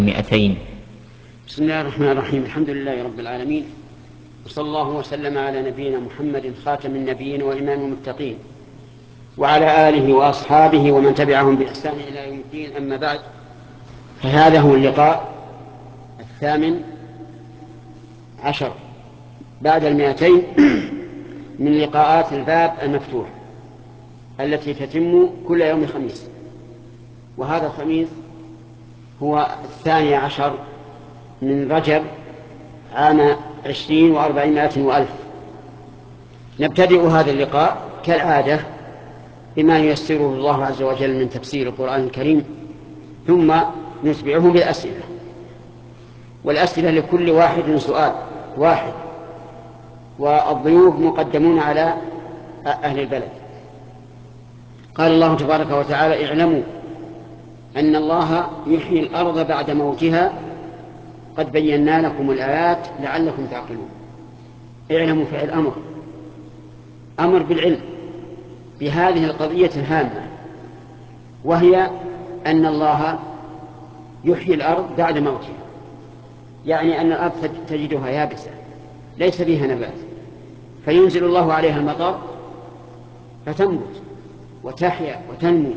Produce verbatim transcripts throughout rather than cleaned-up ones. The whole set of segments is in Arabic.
مئتين. بسم الله الرحمن الرحيم. الحمد لله رب العالمين، وصلى الله وسلم على نبينا محمد خاتم النبيين وإمام المتقين، وعلى آله وأصحابه ومن تبعهم بإحسان إلى يوم الدين. أما بعد، فهذا هو اللقاء الثامن عشر بعد المئتين من لقاءات الباب المفتوح التي تتم كل يوم خميس، وهذا الخميس هو الثاني عشر من رجب عام عشرين وأربعمائة وألف. نبتدئ هذا اللقاء كالعادة بما ييسره الله عز وجل من تفسير القرآن الكريم، ثم نتبعه بالأسئلة، والأسئلة لكل واحد سؤال واحد، والضيوف مقدمون على أهل البلد. قال الله تبارك وتعالى: اعلموا أن الله يحيي الأرض بعد موتها قد بينا لكم الآيات لعلكم تعقلون. اعلموا فعل أمر، أمر بالعلم بهذه القضية الهامة، وهي أن الله يحيي الأرض بعد موتها، يعني أن الأرض تجدها يابسة ليس فيها نبات، فينزل الله عليها المطر فتنبت وتحيا وتنمو.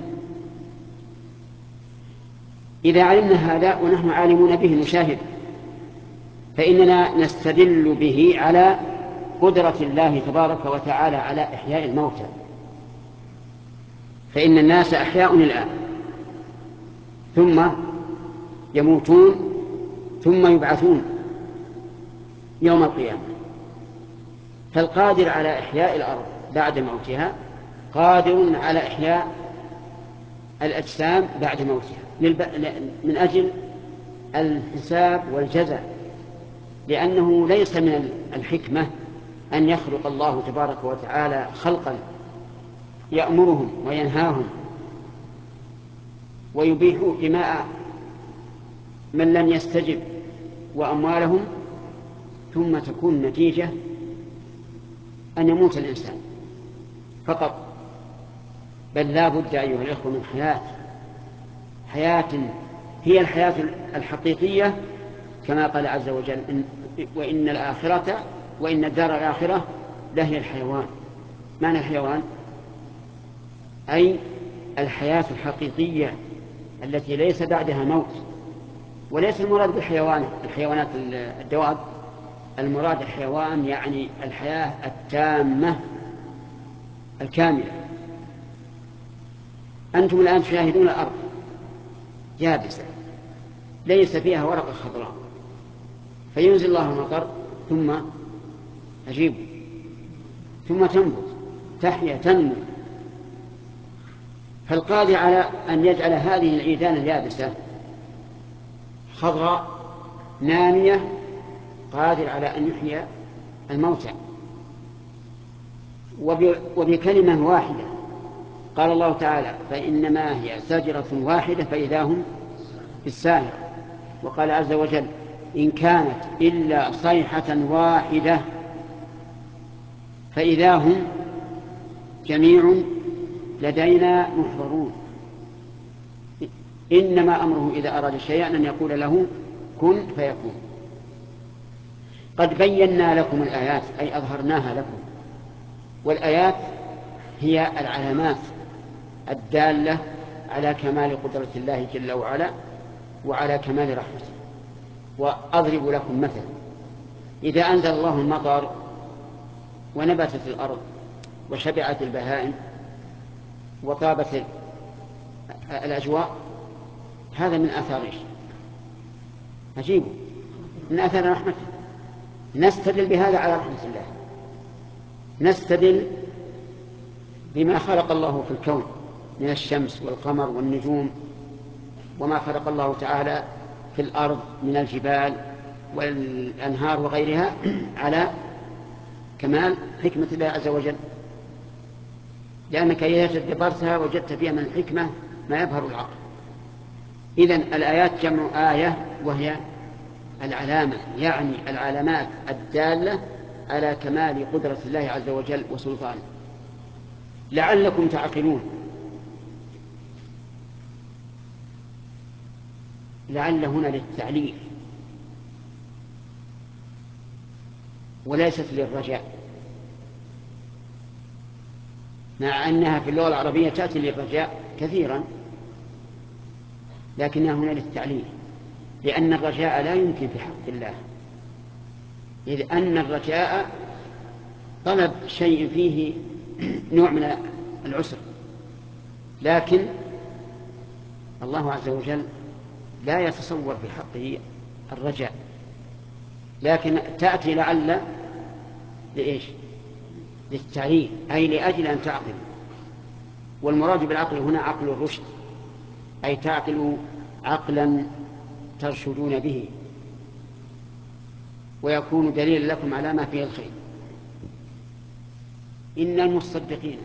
إذا علمنا هذا ونحن عالمون به نشاهد، فإننا نستدل به على قدرة الله تبارك وتعالى على إحياء الموتى، فإن الناس أحياء الآن ثم يموتون ثم يبعثون يوم القيامة. فالقادر على إحياء الأرض بعد موتها قادر على إحياء الأجسام بعد موتها من أجل الحساب والجزاء، لأنه ليس من الحكمة أن يخلق الله تبارك وتعالى خلقا يأمرهم وينهاهم ويبيح دماء من لم يستجب وأموالهم، ثم تكون النتيجة أن يموت الإنسان فقط. بل لا بد أيها الإخوة من حياة حياة هي الحياة الحقيقية، كما قال عز وجل: إن وإن الآخرة وإن الدار الآخرة لهي الحيوان. معنى الحيوان أي الحياة الحقيقية التي ليس بعدها موت. وليس المراد بالحيوان الحيوانات الدواب، المراد الحيوان يعني الحياة التامة الكاملة. أنتم الآن تشاهدون الأرض يابسة ليس فيها ورقة خضراء، فينزل الله المطر ثم أجيب ثم تنبت تحيا تنمو. فالقادر على أن يجعل هذه العيدان اليابسة خضراء نامية قادر على أن يحيي الموتى. وبكلمة واحدة قال الله تعالى: فإنما هي زجرة واحدة فإذا هم بالساهرة. وقال عز وجل: إن كانت إلا صيحة واحدة فإذا هم جميع لدينا محضرون. إنما أمره إذا أراد شيئا أن يقول له كن فيكون. قد بينا لكم الآيات أي أظهرناها لكم، والآيات هي العلامات الدالة على كمال قدرة الله جل وعلا وعلى كمال رحمته. وأضرب لكم مثلا: إذا أنزل الله المطر ونبتت الأرض وشبعت البهائم وطابت الأجواء، هذا من آثار إيش؟ عجيب، من آثار رحمته. نستدل بهذا على رحمة الله، نستدل بما خلق الله في الكون من الشمس والقمر والنجوم، وما خلق الله تعالى في الأرض من الجبال والأنهار وغيرها على كمال حكمة الله عز وجل، لأنك إذا تدبرتها وجدت فيها من الحكمة ما يبهر العقل. إذن الآيات جمع آية، وهي العلامة، يعني العلامات الدالة على كمال قدرة الله عز وجل وسلطانه لعلكم تعقلون. لعل هنا للتعليل وليست للرجاء، مع أنها في اللغة العربية تأتي للرجاء كثيرا، لكنها هنا للتعليل، لأن الرجاء لا يمكن في حق الله، إذ أن الرجاء طلب شيء فيه نوع من العسر، لكن الله عز وجل لا يتصور في حقه الرجاء، لكن تأتي لعل لإيش؟ للتعليل، أي لأجل أن تعقل. والمراد بالعقل هنا عقل الرشد، أي تعقل عقلا ترشدون به ويكون دليلا لكم على ما فيه الخير. إن المصدقين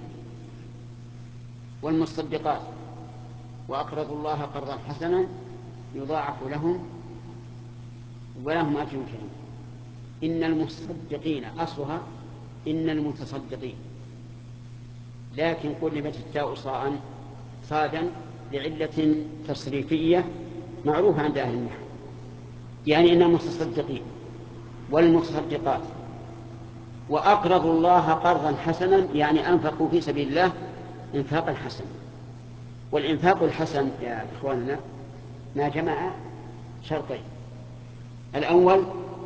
والمصدقات وأقرضوا الله قرضا حسنا يضاعف لهم ولهم أجر كريم. إن المصدقين أصلها إن المتصدقين، لكن قلبت التاء صاء صادا لعلة تصريفية معروفة عند أهل النحو، يعني إن المتصدقين والمتصدقات وأقرضوا الله قرضا حسنا، يعني أنفقوا في سبيل الله إنفاقا حسنا. والإنفاق الحسن يا إخواننا ما جمع شرطين: الأول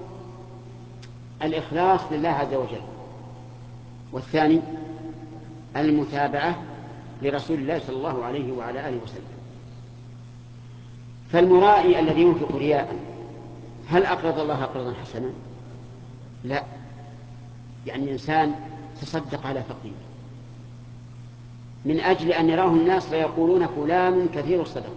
الإخلاص لله عز وجل، والثاني المتابعة لرسول الله صلى الله عليه وعلى آله وسلم. فالمرائي الذي ينفق رياء هل أقرض الله قرضا حسنا؟ لا، يعني إنسان تصدق على فقير من أجل أن يراه الناس فيقولون فلان كثير الصدقة،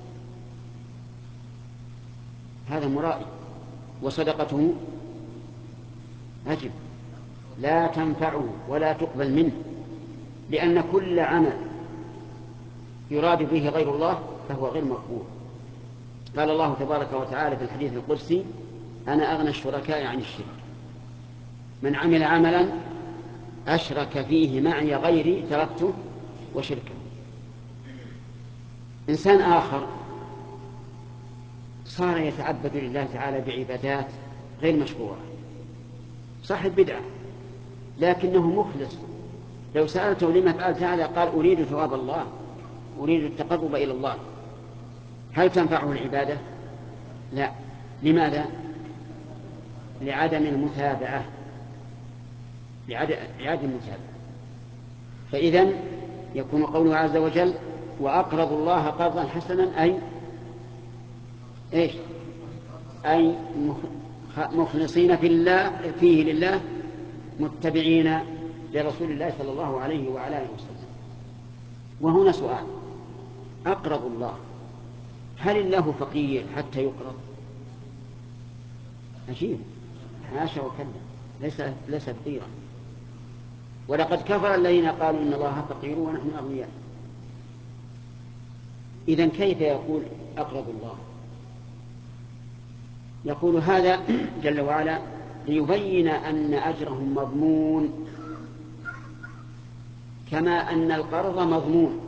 هذا مرائي، وصدقته أجب لا تنفعه ولا تقبل منه، لأن كل عمل يراد به غير الله فهو غير مقبول. قال الله تبارك وتعالى في الحديث القدسي: أنا أغنى الشركاء عن الشرك، من عمل عملا أشرك فيه معي غيري تركته وشركه. إنسان آخر صار يتعبد لله تعالى بعبادات غير مشروعة، صاحب بدعة لكنه مخلص، لو سألته لما فعلت هذا قال أريد ثواب الله، أريد التقرب إلى الله. هل تنفعه العبادة؟ لا. لماذا؟ لعدم المتابعة، لعدم المتابعة. فإذن يكون قوله عز وجل: وأقرضوا الله قرضا حسنا، أي إيش؟ أي مخلصين في الله فيه لله، متبعين لرسول الله صلى الله عليه وعلى آله وسلم. وهنا سؤال: أقرضوا الله، هل الله فقير حتى يقرض؟ عجيب، حاشا وكلا، ليس ليس فقيرا. ولقد كفر الذين قالوا إن الله فقير ونحن أغنياء. إذن كيف يقول أقرضوا الله؟ يقول هذا جل وعلا ليبين أن أجرهم مضمون كما أن القرض مضمون.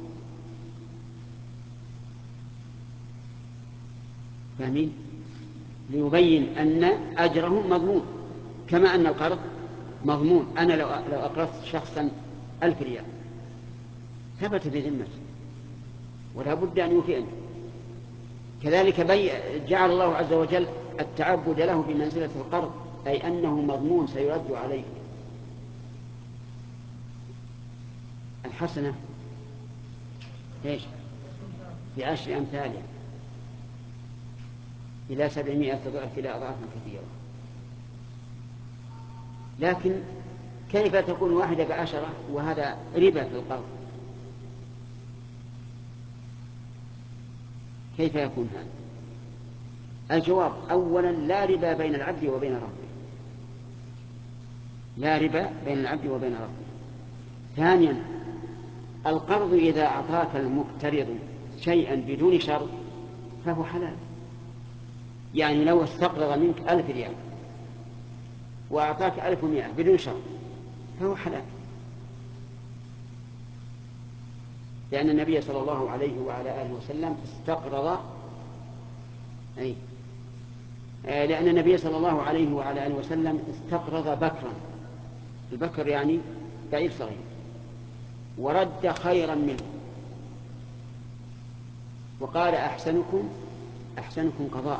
فاهمين؟ ليبين أن أجرهم مضمون كما أن القرض مضمون. أنا لو لو أقرضت شخصا ألف ريال ثبت بذمته ولا بد أن يوفيني. كذلك جعل الله عز وجل التعبد له بمنزلة القرض، أي أنه مضمون سيرد عليه. الحسنة إيش؟ بعشر أمثالها إلى سبعمائة ضعف إلى أضعاف كثيرة. لكن كيف تكون واحدة بعشرة وهذا ربا في القرض؟ كيف يكون هذا؟ الجواب: أولا لا ربا بين العبد وبين ربه، لا ربا بين العبد وبين ربه. ثانيا القرض إذا أعطاك المقترض شيئا بدون شرط فهو حلال. يعني لو استقرض منك ألف ريال وأعطاك ألف ومائة بدون شرط فهو حلال، لأن النبي صلى الله عليه وعلى آله وسلم استقرض أي لأن النبي صلى الله عليه وعلى آله وسلم استقرض بكرا، البكر يعني بعير صغير، ورد خيرا منه وقال أحسنكم أحسنكم قضاء.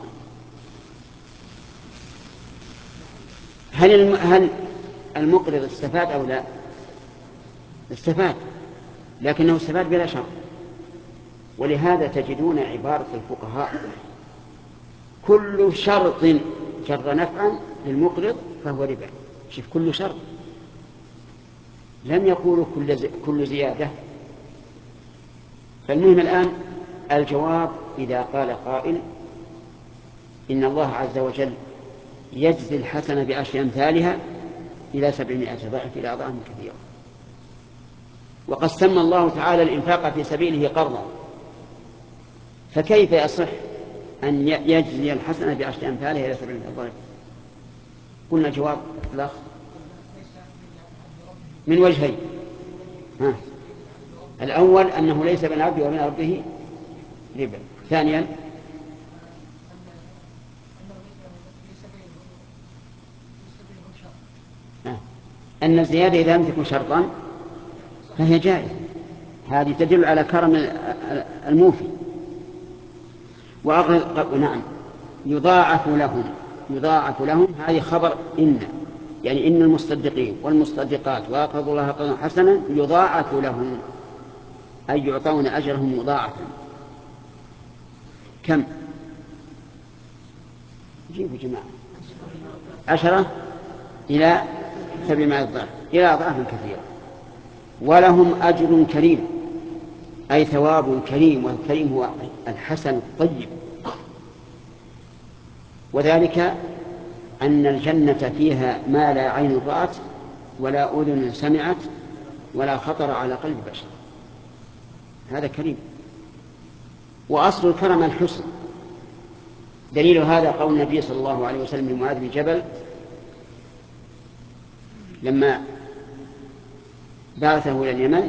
هل هل المقرض استفاد أو لا؟ استفاد، لكنه استفاد بلا شرط. ولهذا تجدون عبارة الفقهاء: كل شرط جر نفعا للمقرض فهو ربا. شوف، كل شرط، لم يقولوا كل كل زيادة. فالمهم الآن الجواب: إذا قال قائل إن الله عز وجل يجزي الحسنة بعشر أمثالها إلى سبعمائة ضعف إلى أضعاف كثيرة، وقد سمى الله تعالى الإنفاق في سبيله قرضا، فكيف يصح أن يجزي الحسنة بعشر أمثالها إلى سبعمائة ضعف؟ قلنا جواب الأخ من وجهين. ها. الأول أنه ليس بين العبد وبين ربه ربا. ثانيا أن الزيادة إذا لم تكن شرطا فهي جائزة. هذه تدل على كرم الموفي. وأغلق نعم يضاعف لهم يضاعف لهم هذه خبر إن، يعني إن المصدقين والمصدقات وأقرضوا الله قرضا حسنا يضاعف لهم، أي يعطون أجرهم مضاعفا. كم؟ جيبوا جماعة عشرة إلى سبعمائة ضعف إلى أضعاف كثيرة. ولهم أجر كريم، أي ثواب كريم، والكريم هو الحسن الطيب. وذلك أن الجنة فيها ما لا عين رأت ولا أذن سمعت ولا خطر على قلب بشر. هذا كريم. وأصل الكرم الحسن. دليل هذا قول النبي صلى الله عليه وسلم لمعاذ بن جبل لما بعثه إلى اليمن،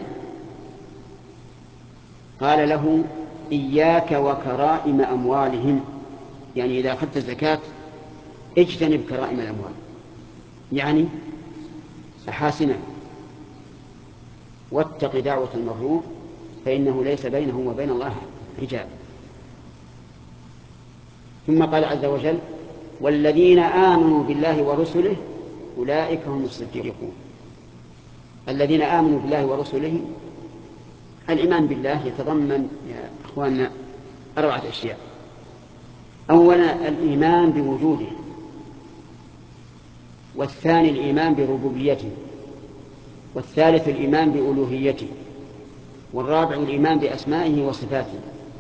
قال له: إياك وكرائم أموالهم، يعني إذا أخذت الزكاة اجتنب كرائم الأموال، يعني أحاسنه، واتق دعوة المظلوم فإنه ليس بينه وبين الله حجاب. ثم قال عز وجل: والذين آمنوا بالله ورسله أولئك هم الصديقون. الذين آمنوا بالله ورسله، الإيمان بالله يتضمن يا أخواننا أربعة أشياء. أولا الإيمان بوجوده، والثاني الإيمان بربوبيته، والثالث الإيمان بألوهيته، والرابع الإيمان بأسمائه وصفاته.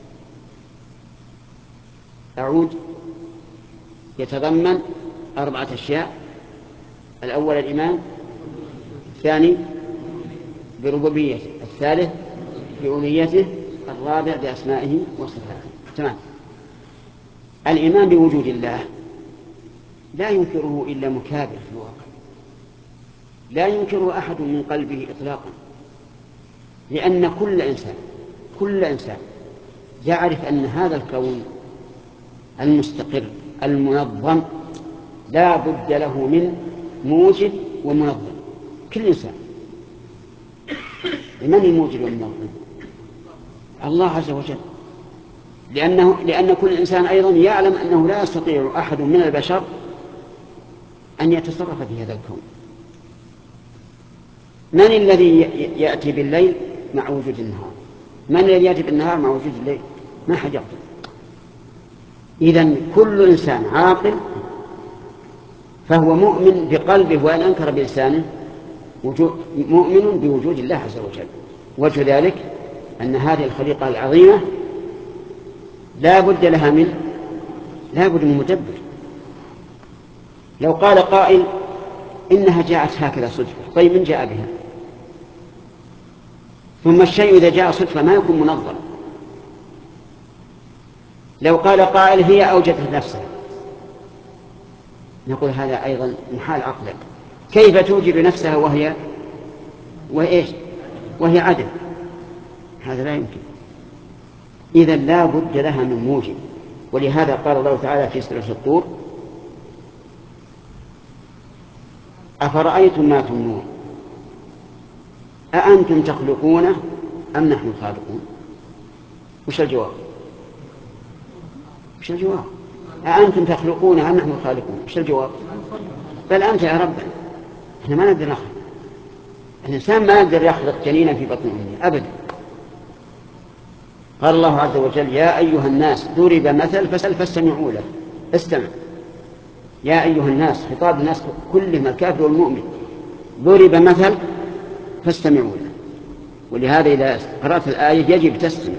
أعود: يتضمن أربعة أشياء. الأول الإيمان، الثاني بربوبيته، الثالث بألوهيته، الرابع بأسمائه وصفاته. تمام. الإيمان بوجود الله لا ينكره إلا مكابر في الواقع، لا ينكره أحد من قلبه إطلاقا، لأن كل إنسان كل إنسان يعرف أن هذا الكون المستقر المنظم لا بد له من موجد ومنظم. كل إنسان. من الموجد والمنظم؟ الله عز وجل. لأنه لأن كل إنسان أيضا يعلم أنه لا يستطيع أحد من البشر أن يتصرف في هذا الكون. من الذي يأتي بالليل مع وجود النهار؟ من الذي يأتي بالنهار مع وجود الليل؟ ما حد يقدر. إذن كل إنسان عاقل فهو مؤمن بقلبه وأن أنكر بلسانه مؤمن بوجود الله عز وجل. وجه ذلك أن هذه الخليقة العظيمة لا بد لها من لا بد من مدبر. لو قال قائل إنها جاءت هكذا صدفة، طيب من جاء بها؟ ثم الشيء إذا جاء صدفة ما يكون منظم. لو قال قائل هي أوجدت نفسها، نقول هذا أيضا محال عقلا. كيف توجد نفسها وهي وإيش وهي عدم؟ هذا لا يمكن. إذن لا بد لها من موجب. ولهذا قال الله تعالى في سورة الطور: أفرأيتم ما تمنون أأنتم تخلقونه أم نحن الخالقون؟ وش الجواب؟ وش الجواب؟ أأنتم تخلقونه أم نحن الخالقون؟ وش الجواب؟ بل أنت يا رب. إحنا ما نقدر نخلق، الإنسان ما يقدر يخلق جنينا في بطن أمه أبدا. قال الله عز وجل: يا أيها الناس ضرب مثل فاستمعوا له. استمع يا أيها الناس، خطاب الناس كلهم الكافر والمؤمن. ضرب مثل فاستمعوا له. ولهذا إذا قرأت الآية يجب تستمع.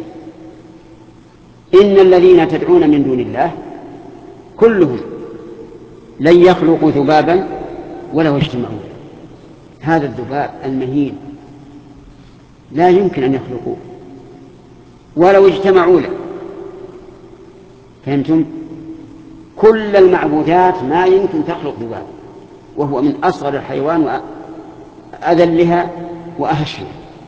إن الذين تدعون من دون الله كلهم لن يخلقوا ذبابا ولو اجتمعوا. هذا الذباب المهين لا يمكن أن يخلقوه ولو اجتمعوا له. فهمتم؟ كل المعبودات ما يمكن تخلق ذباب، وهو من أصغر الحيوان وأذلها وأهشها.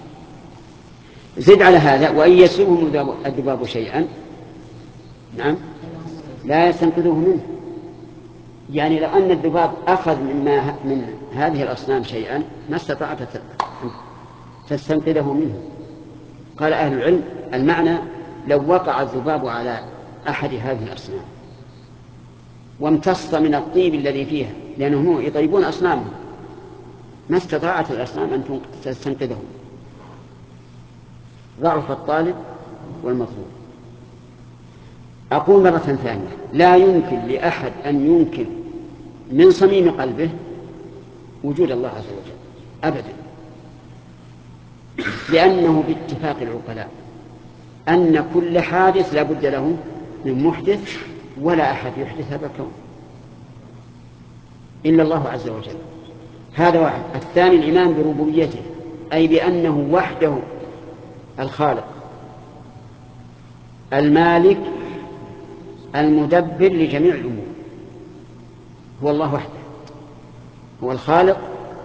زد على هذا: وإن يسلبهم الذباب شيئا نعم لا يستنقذوه منه. يعني لو أن الذباب أخذ مما من هذه الأصنام شيئا ما استطاعت تستنقذه منه. قال أهل العلم: المعنى لو وقع الذباب على أحد هذه الأصنام وامتص من الطيب الذي فيها، لأنهم يطيبون أصنامهم، ما استطاعت الأصنام أن تستنقذه. ضعف الطالب والمطلوب. أقول مرة ثانية: لا يمكن لأحد أن ينكر من صميم قلبه وجود الله عز وجل أبدا، لأنه باتفاق العقلاء أن كل حادث لا بد له من محدث، ولا أحد يحدث هذا الكون إلا الله عز وجل. هذا واحد. الثاني الإيمان بربوبيته، أي بأنه وحده الخالق المالك المدبر لجميع الأمور. هو الله وحده، هو الخالق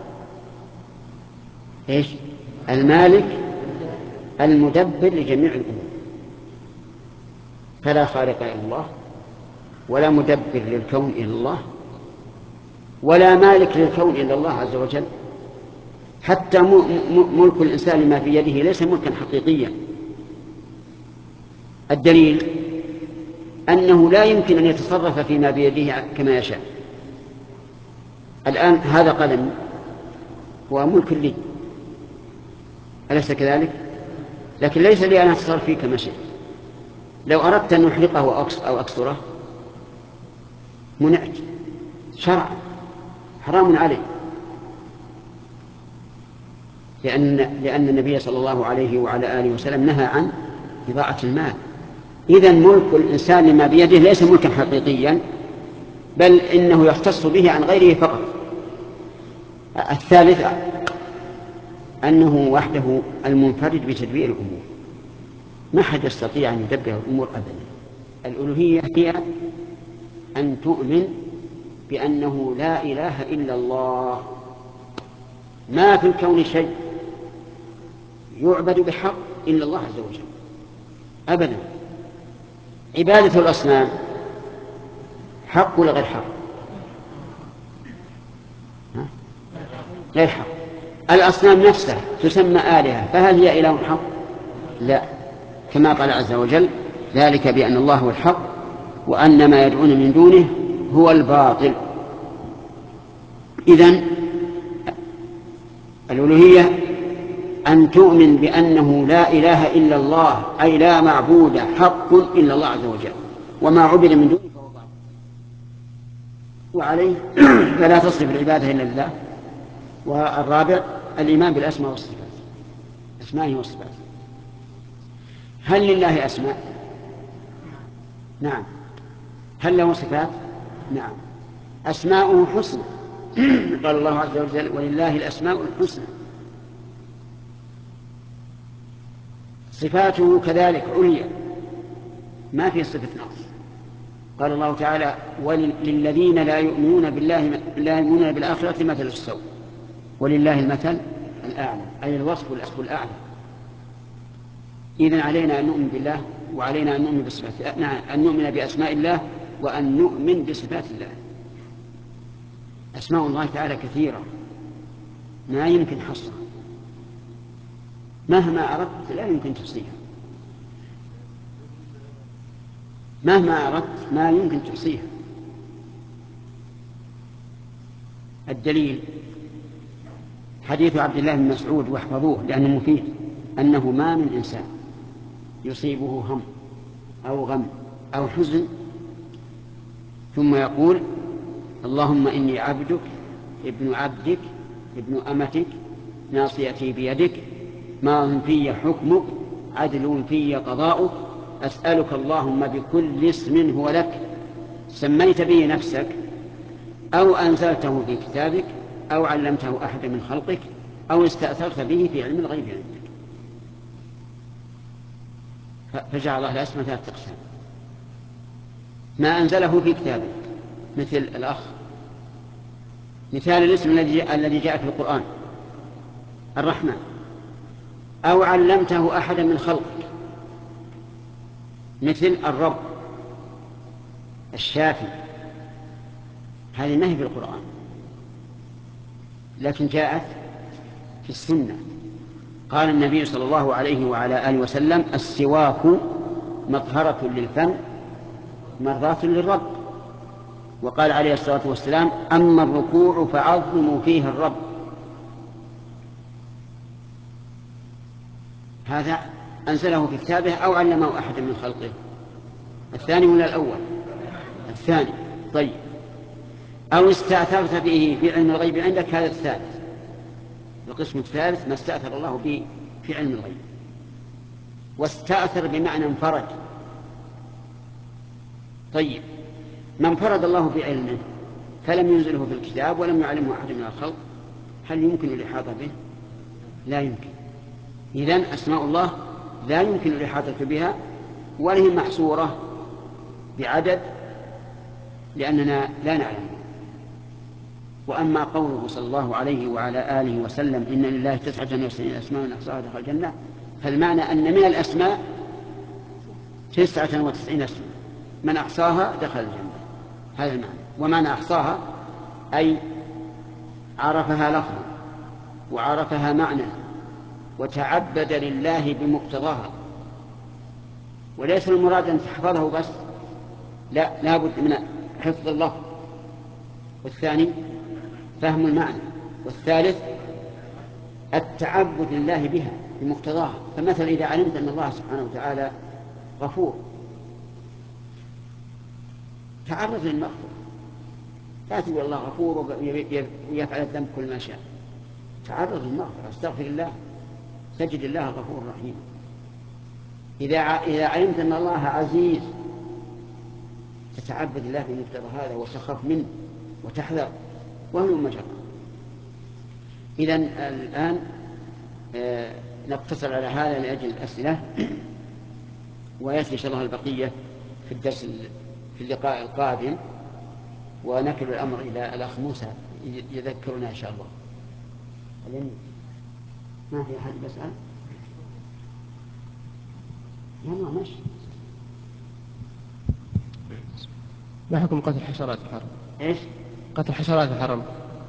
إيش؟ المالك المدبر لجميع الأمور. فلا خالق إلا الله، ولا مدبر للكون إلا الله، ولا مالك للكون إلا الله عز وجل. حتى ملك الإنسان ما في يده ليس ملكا حقيقيا. الدليل أنه لا يمكن أن يتصرف فيما بيده كما يشاء. الآن هذا قلم هو ملك لي، أليس كذلك؟ لكن ليس لي أن أتصرف فيه كما شئت. لو أردت أن أحرقه أو أكسره منعت شرعا، حرام علي، لأن لأن النبي صلى الله عليه وعلى آله وسلم نهى عن إضاعة المال. إذن ملك الإنسان لما بيده ليس ملكا حقيقيا، بل إنه يختص به عن غيره فقط. الثالث أنه وحده المنفرد بتدبير الأمور، ما حد يستطيع أن يدبر الأمور أبدا. الألوهية هي أن تؤمن بأنه لا إله إلا الله، ما في الكون شيء يعبد بحق إلا الله عز وجل أبدا. عبادة الأصنام حق ولا غير حق؟ غير حق. الأصنام نفسها تسمى آلهة، فهل هي إله حق؟ لا، كما قال عز وجل: ذلك بأن الله هو الحق وأن ما يدعون من دونه هو الباطل. إذن الألوهية أن تؤمن بأنه لا إله إلا الله، أي لا معبود حق إلا الله عز وجل، وما عبد من دونه فهو باطل، وعليه فلا تصرف العبادة إلا لله. والرابع الإيمان بالأسماء والصفات، أسمائه وصفاته. هل لله أسماء؟ نعم. هل له صفات؟ نعم. أسماؤه حسنى قال الله عز وجل: ولله الأسماء الحسنى. صفاته كذلك عليا، ما في صفة نقص. قال الله تعالى: وللذين لا يؤمنون بالله لا يؤمنون بالآخرة مثل السوء ولله المثل الأعلى، أي الوصف والأسف الأعلى. إذن علينا أن نؤمن بالله وعلينا أن نؤمن بصفات أن نؤمن بأسماء الله وأن نؤمن بصفات الله. أسماء الله تعالى كثيرة ما يمكن حصرها، مهما أردت لا يمكن تحصيها، مهما أردت ما يمكن تحصيها. الدليل حديث عبد الله بن مسعود، واحفظوه لأنه مفيد، أنه ما من إنسان يصيبه هم أو غم أو حزن ثم يقول اللهم إني عبدك ابن عبدك ابن أمتك ناصيتي بيدك ماض في حكمك عدل في قضاؤك أسألك اللهم بكل اسم هو لك سميت به نفسك أو أنزلته في كتابك أو علمته أحد من خلقك أو استأثرت به في علم الغيب عندك. فجعل الله الأسماء ثلاثة أقسام: ما أنزله في كتابه مثل الأخ، مثال الاسم الذي جاء في القرآن الرحمن، أو علمته أحدا من خلقك مثل الرب الشافي، هذه ما هي في القرآن لكن جاءت في السنة. قال النبي صلى الله عليه وعلى آله وسلم السواك مطهرة للفم مرضاة للرب. وقال عليه الصلاة والسلام أما الركوع فعظموا فيه الرب. هذا أنزله في كتابه أو علمه أحد من خلقه. الثاني ولا الأول؟ الثاني. طيب، أو استأثرت به في علم الغيب عندك، هذا الثالث. القسم الثالث ما استأثر الله به في علم الغيب. واستأثر بمعنى انفرد. طيب، ما انفرد الله بعلمه فلم ينزله في الكتاب ولم يعلمه أحد من الخلق، هل يمكن الإحاطة به؟ لا يمكن. إذن أسماء الله لا يمكن الإحاطة بها ولا هي محصورة بعدد لأننا لا نعلم. وأما قوله صلى الله عليه وعلى آله وسلم إن لله تسعة وتسعين أسماء من أحصاها دخل الجنة، فالمعنى أن من الأسماء تسعة وتسعين اسم من أحصاها دخل الجنة، هذا المعنى. ومعنى أحصاها أي عرفها لفظا وعرفها معنى وتعبد لله بمقتضاها. وليس المراد أن تحفظه بس، لا، لا بد من حفظ اللفظ، والثاني فهم المعنى، والثالث التعبد لله بها بمقتضاها. فمثلا إذا علمت أن الله سبحانه وتعالى غفور تعرض للمغفرة، لا تقول الله غفور ويفعل الذنب كل ما شاء، تعرض للمغفرة، استغفر الله، تجد الله غفور رحيم. إذا إذا علمت أن الله عزيز تتعبد الله بمقتضى هذا وتخاف منه وتحذر، وهو مجرى. إذن الآن آه نقتصر على هذا لأجل الأسئلة، ويأتي إن شاء الله البقية في الدرس في اللقاء القادم، ونكل الأمر إلى الأخ موسى يذكرنا إن شاء الله. ما في أحد يسأل؟ يلا ماشي. ما حكم قتل حشرات الحرم؟ إيش؟ قتل حشرات الحرم.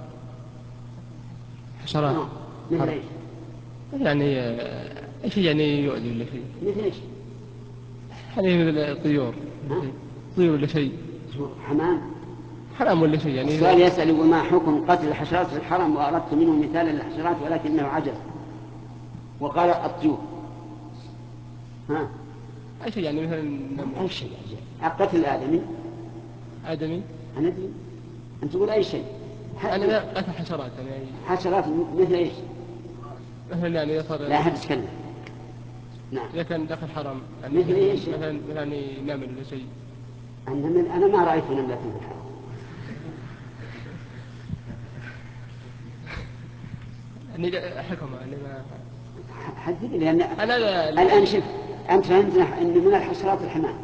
حشرات آه. مثل إيش؟ يعني ايش يعني يؤذي ولا شيء؟ مثل إيش؟ يعني الطيور، طيور ولا شيء؟ حمام؟ حرام ولا شيء يعني. السؤال يسأل يقول ما حكم قتل الحشرات في الحرم، وأردت منه مثالا للحشرات ولكنه عجز وقال الطيور. ها؟ أي شيء يعني مثلا. أي شيء قتل الآدمي. آدمي؟ أنا أدري. أنت تقول أي شيء. أنا قتل حشرات يعني. حشرات مثل إيش؟ مثلا يعني يصير. لا أحد يتكلم. نعم. إذا كان داخل حرم يعني مثل إيش؟ مثلا مثلا نمل ولا شيء. النمل أنا ما رأيت نملة في الحرم. يعني حكم يعني ما. حدد لأن أنا لا الآن شوف أنت فهمتنا أن من الحشرات الحمام.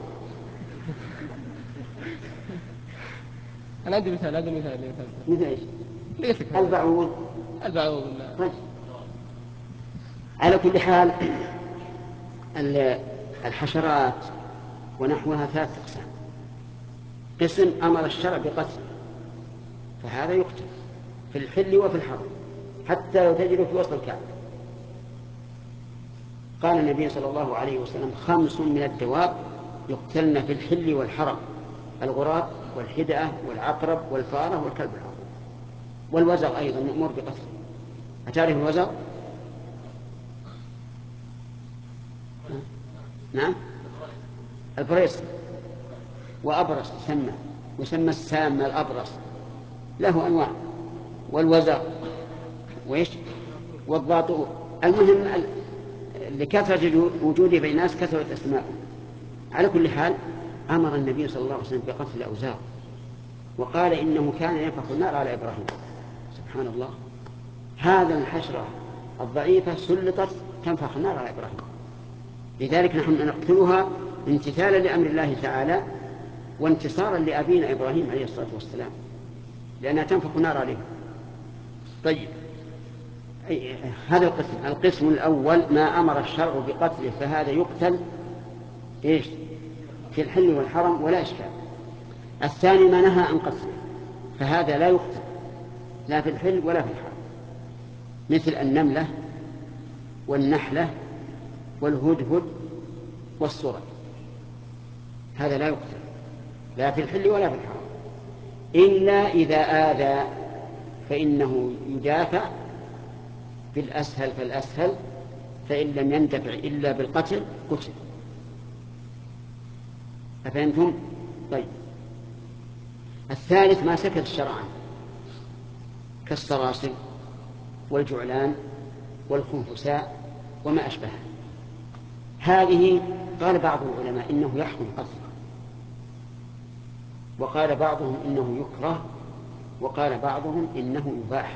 أنا عندي مثال، هذا مثال مثل إيش؟ ليش البعوض. البعوض. طيب. على كل حال الحشرات ونحوها ثلاث أقسام. قسم أمر الشرع بقتله فهذا يقتل في الحل وفي الحرم حتى لو تجد في وسط الكعبة. قال النبي صلى الله عليه وسلم خمس من الدواب يقتلن في الحل والحرم: الغراب والحدأة والعقرب والفارة والكلب العقرب. والوزغ أيضا مأمور بقتله. أتعرف الوزغ؟ نعم، البريص وأبرص يسمى يسمى السام الأبرص، له أنواع. والوزغ وإيش والضاطور. المهم لكثرة وجوده بين الناس كثرة أسماء. على كل حال أمر النبي صلى الله عليه وسلم بقتل الأوزاغ، وقال إنه كان ينفخ النار على إبراهيم. سبحان الله، هذا الحشرة الضعيفة سلطت تنفخ النار على إبراهيم. لذلك نحن نقتلها امتثالا لأمر الله تعالى وانتصارا لأبينا إبراهيم عليه الصلاة والسلام، لأنها تنفخ النار عليه. طيب، هذا القسم. القسم الأول ما أمر الشرع بقتله فهذا يقتل إيش في الحل والحرم ولا إشكال. الثاني ما نهى عن قتله فهذا لا يقتل لا في الحل ولا في الحرم، مثل النملة والنحلة والهدهد والصرد، هذا لا يقتل لا في الحل ولا في الحرم، إلا إذا آذى فإنه يدافع بالأسهل فالأسهل، فإن لم يندفع إلا بالقتل قتل. أفهمتم؟ طيب، الثالث ما سكت الشرع عنه كالصراصر والجعلان والخنفساء وما أشبهه. هذه قال بعض العلماء إنه يحكم قتله، وقال بعضهم إنه يكره، وقال بعضهم إنه يباح،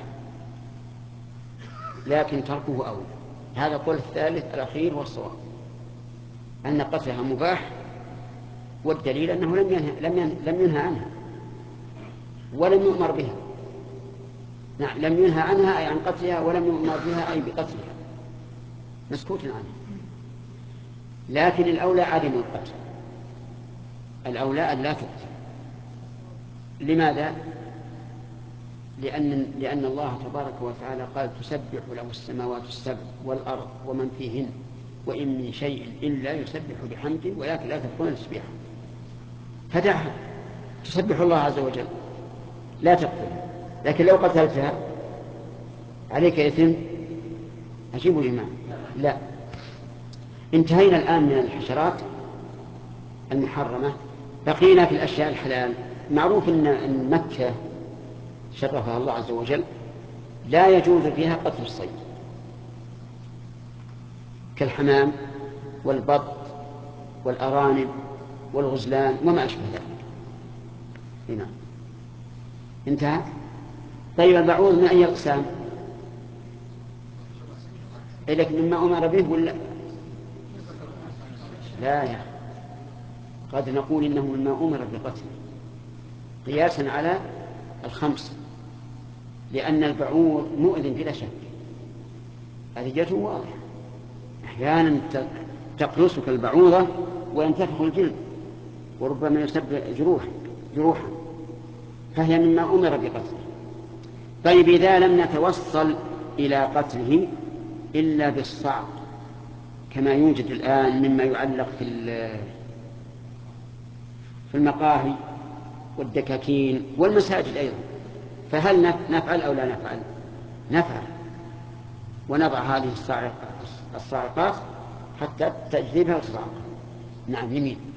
لكن تركه أولى. هذا القول الثالث الأخير والصواب أن قتلها مباح، والدليل أنه لم ينهى, لم ينهى, لم ينهى عنها ولم يؤمر بها. نعم، لم ينهى عنها أي عن قتلها، ولم يؤمر بها أي بقتلها، مسكوت عنها. لكن الأولى عدم القتل، الأولى أن لا تقتل. لماذا؟ لأن, لأن الله تبارك وتعالى قال تسبح له السماوات السبع والأرض ومن فيهن وإن من شيء إلا يسبح بحمده ولكن لا تفقهون تسبيحه. فدعها تسبح الله عز وجل، لا تقتلها. لكن لو قتلتها عليك إثم أجيب الإمام. لا. انتهينا الآن من الحشرات المحرمة، بقينا في الأشياء الحلال. معروف أن مكة شرفها الله عز وجل لا يجوز فيها قتل الصيد كالحمام والبط والأرانب والغزلان وما أشبه ذلك. هنا انتهى. طيب، البعوض من أي أقسام؟ لكن مما أمر به ولا لا؟ يا قد نقول إنه مما أمر بقتله قياسا على الخمس، لأن البعوض مؤذن بلا شك، هذه جهته واضحة. أحيانا تقرصك البعوضة وينتفخ الجلد وربما يسبب جروح جروحا، فهي مما أمر بقتله. طيب، إذا لم نتوصل إلى قتله إلا بالصعق كما يوجد الآن مما يعلق في في المقاهي والدكاكين والمساجد أيضا، فهل نفعل أو لا نفعل؟ نفعل، ونضع هذه الصاعقات حتى تجذبها وتصعقها. نعم، يمين.